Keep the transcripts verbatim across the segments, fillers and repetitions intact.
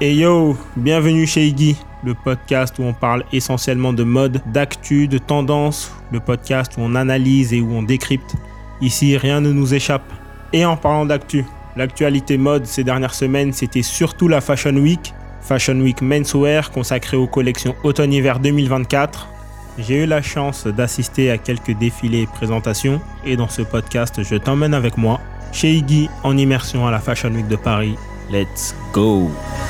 Hey yo, bienvenue chez Iggy, le podcast où on parle essentiellement de mode, d'actu, de tendance, le podcast où on analyse et où on décrypte. Ici, rien ne nous échappe. Et en parlant d'actu, l'actualité mode ces dernières semaines, c'était surtout la Fashion Week. Fashion Week Menswear consacrée aux collections automne-hiver deux mille vingt-quatre. J'ai eu la chance d'assister à quelques défilés et présentations et dans ce podcast, je t'emmène avec moi chez Iggy en immersion à la Fashion Week de Paris. Let's go!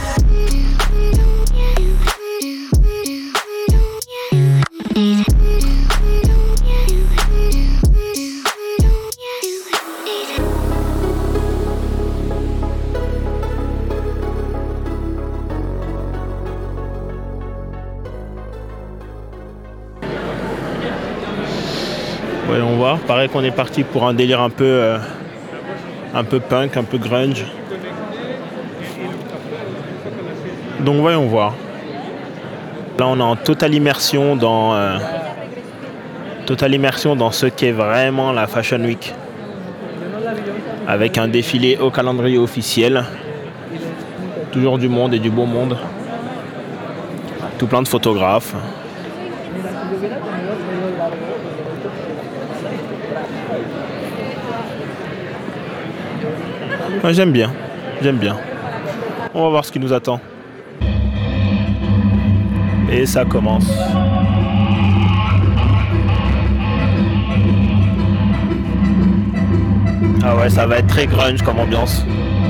Voyons voir, paraît qu'on est parti pour un délire un peu, euh, un peu punk, un peu grunge. Donc voyons voir. Là on est en totale immersion dans, euh, totale immersion dans ce qu'est vraiment la Fashion Week. Avec un défilé au calendrier officiel. Toujours du monde et du beau monde. Tout plein de photographes. Ouais, j'aime bien, j'aime bien. On va voir ce qui nous attend. Et ça commence. Ah ouais, ça va être très grunge comme ambiance.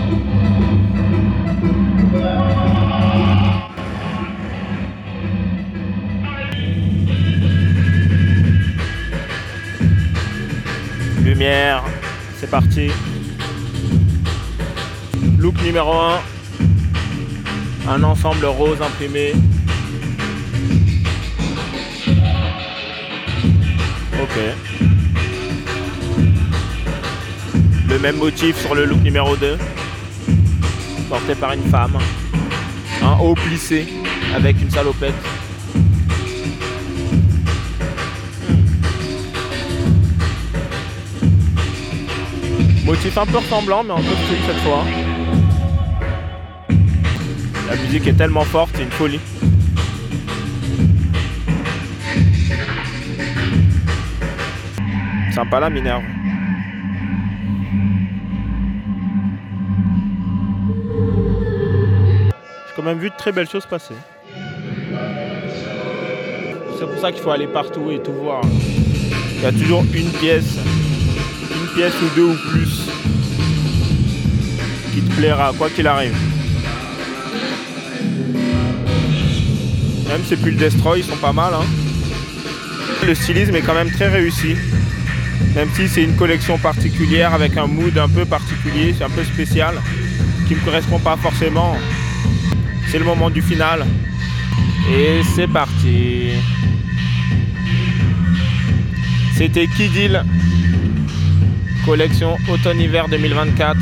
Lumière, c'est parti. Look numéro un, un ensemble rose imprimé. Ok. Le même motif sur le look numéro deux, porté par une femme. Un haut plissé avec une salopette. Motif un peu ressemblant mais un peu plus cette fois. La musique est tellement forte, c'est une folie. Sympa la Minerve. J'ai quand même vu de très belles choses passer. C'est pour ça qu'il faut aller partout et tout voir. Il y a toujours une pièce, une pièce ou deux ou plus qui te plaira, quoi qu'il arrive. Même c'est plus le Destroy, ils sont pas mal. Hein. Le stylisme est quand même très réussi. Même si c'est une collection particulière avec un mood un peu particulier, c'est un peu spécial, qui ne me correspond pas forcément. C'est le moment du final. Et c'est parti. C'était Kid Hill, collection automne-hiver deux mille vingt-quatre.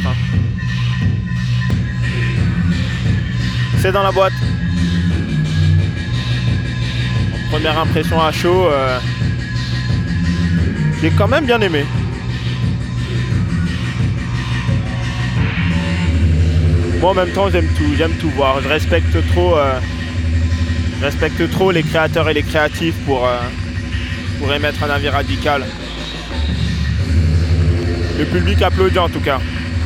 C'est dans la boîte. Première impression à chaud, euh, j'ai quand même bien aimé. Moi en même temps j'aime tout, j'aime tout voir. Je respecte trop, euh, je respecte trop les créateurs et les créatifs pour, euh, pour émettre un avis radical. Le public applaudit en tout cas.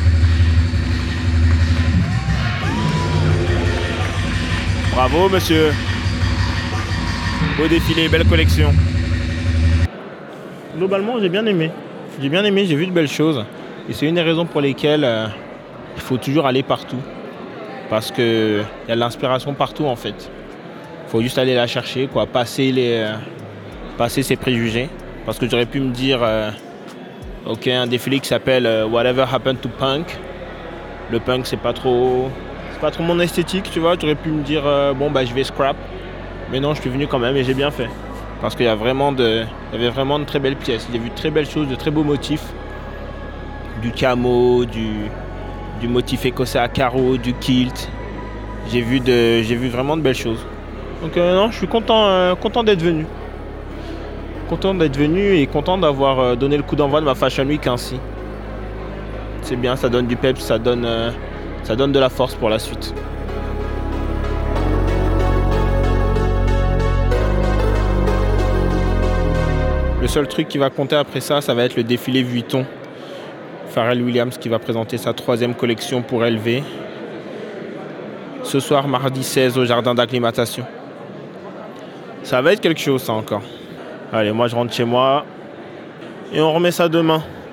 Bravo monsieur. Beau défilé, belle collection. Globalement, j'ai bien aimé. J'ai bien aimé, j'ai vu de belles choses. Et c'est une des raisons pour lesquelles euh, il faut toujours aller partout. Parce qu'il y a de l'inspiration partout en fait. Il faut juste aller la chercher, quoi, passer, les, euh, passer ses préjugés. Parce que j'aurais pu me dire, euh, ok, un défilé qui s'appelle euh, Whatever Happened to Punk. Le punk, c'est pas trop, c'est pas trop mon esthétique, tu vois. J'aurais pu me dire, euh, bon, bah, je vais scrap. Mais non, je suis venu quand même et j'ai bien fait. Parce qu'il y a vraiment de, il y avait vraiment de très belles pièces. J'ai vu de très belles choses, de très beaux motifs. Du camo, du, du motif écossais à carreaux, du kilt. J'ai vu, de, j'ai vu vraiment de belles choses. Donc euh, non, je suis content, euh, content d'être venu. Content d'être venu et content d'avoir euh, donné le coup d'envoi de ma Fashion Week ainsi. C'est bien, ça donne du peps, ça donne, euh, ça donne de la force pour la suite. Le seul truc qui va compter après ça, ça va être le défilé Vuitton. Pharrell Williams qui va présenter sa troisième collection pour L V. Ce soir, mardi seize, au jardin d'acclimatation. Ça va être quelque chose, ça encore. Allez, moi je rentre chez moi. Et on remet ça demain.